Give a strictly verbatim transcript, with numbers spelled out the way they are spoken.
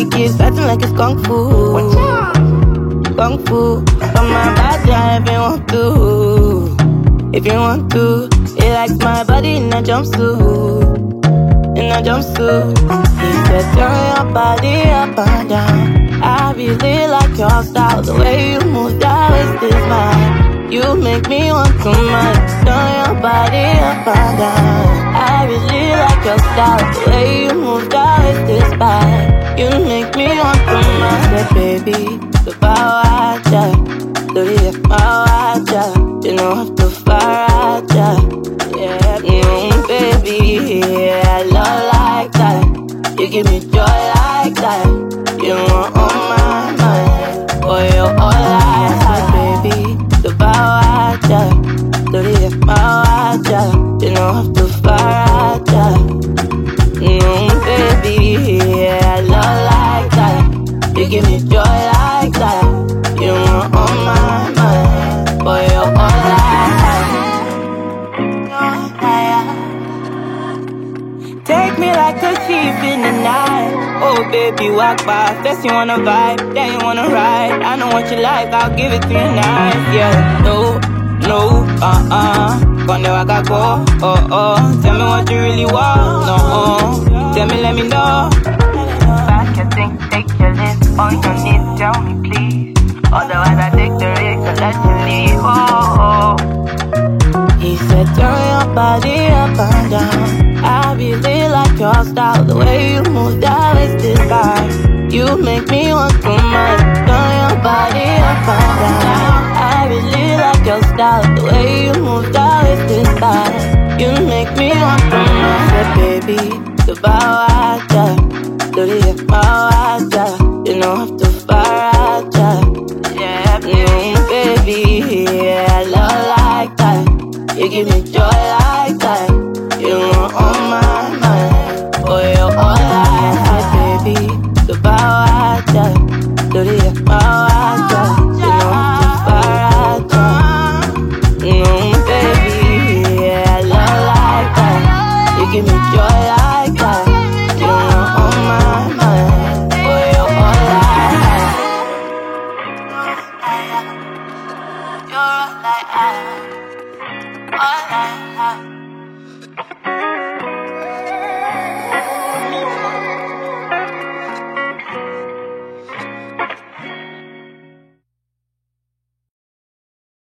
kick it, starting like it's kung fu. Kung fu, from my body if you want to. If you want to, he likes my body in a jumpsuit. In a jumpsuit. He said, turn your body up and down. I really like your style. The way you move that waist is mine. You make me want to mind. Turn your body up and down. I really like your style. The way you move that waist is mine. You make me want to mind. Say, baby, the power, do you have power? You know have to fire, yeah, mm, baby, yeah, I love like that. You give me joy like that. You want on my mind, boy, you're all I have, baby. The power, do you have power? You know have to fire, mm, baby, yeah, I love like that. You give me joy like that. You want on my mind, boy, you're all I have. Take me like a thief in the night. Oh, baby, walk by. First you wanna vibe, then you wanna ride. I know what you like, I'll give it to you nice. Yeah, no, no, uh-uh. Gonna waka go, oh, oh. Tell me what you really want, no, oh. Tell me, let me know. Back your thing, take your list on your knees, tell me please. Otherwise I take the risk and let you leave, oh, oh. He said turn your body up and down. I really like your style. The way you move that waist is fine. You make me want to mind. Turn your body up and down. I really like your style. The way you move that waist is fine. You make me want to mind. Say baby, the power, do you have power? You know have to fire, yeah, mm, baby, yeah, I love like that. You give me joy like that. You want on my mind, boy, you're all I have, baby. The power, do you have power? You know have to fire, mm, baby, yeah, I love like that. You give me joy like that. You want on my mind, boy, you're all I have. You're all I have. All I have.